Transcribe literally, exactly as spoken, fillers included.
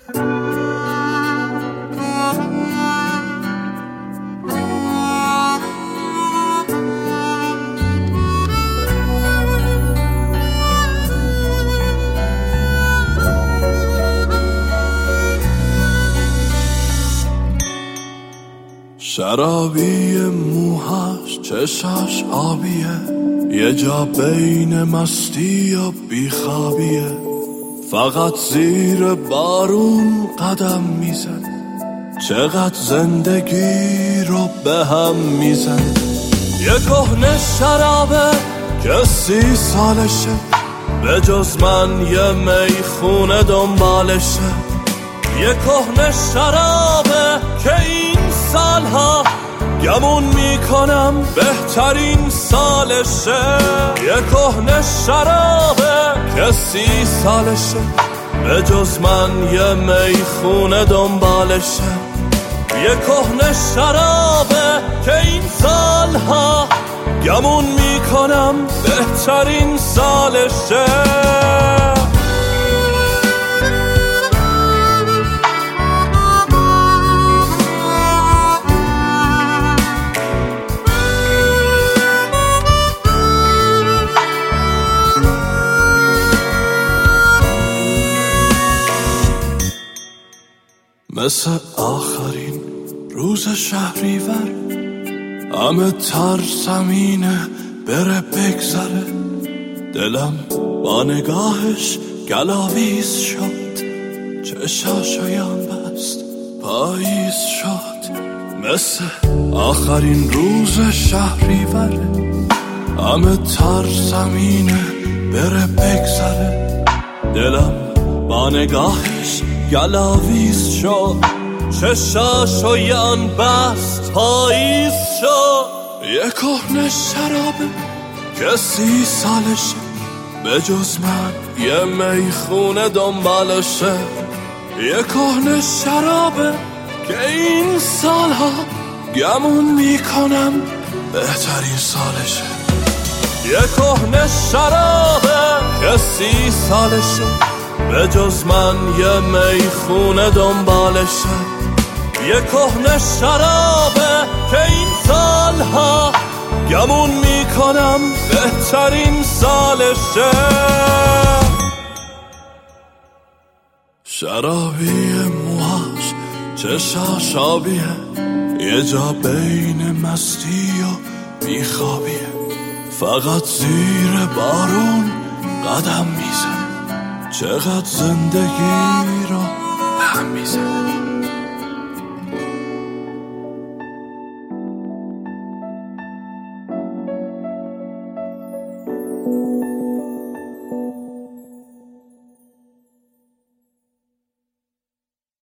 شرابی موهاش چشاش آبیه، یه جا بین مستی و بیخوابیه، فقط زیر بارون قدم میزنه، چقدر زندگی رو به هم میزنه. یه کهنه شرابه که سی سالشه، به جز من یه میخونه دنبالشه. یه کهنه شرابه که این سالها گمون میکنم بهترین سالشه. یه کهنه شرابه که سی سالشه، به جز من یه میخونه دنبالشه. یه کهنه شرابه که این سالها گمون میکنم بهترین سالشه. مثل آخرین روز شهریور، همه ترسمینه بره بگذره. دلم با نگاهش گلاویز شد، چشاشویم بست پاییز شد. مثل آخرین روز شهریور، همه ترسمینه بره بگذره. دلم با نگاهش گلاویز شد، چشاشویم بست پاییز شد. یه کهنه شرابه که سی سالشه، به جز من یه میخونه دنبالشه. یه کهنه شرابه که این سالها گمون میکنم بهترین سالشه. یه کهنه شرابه که سی سالشه، به جز من یه میخونه دنبالشه. یه کهنه شرابه که این سالها گمون میکنم بهترین سالشه. شرابی موهاش چشاش آبیه، یه جا بین مستی و بیخوابیه، فقط زیر بارون قدم میزنه، چقدر زندگی رو به هم میزنه.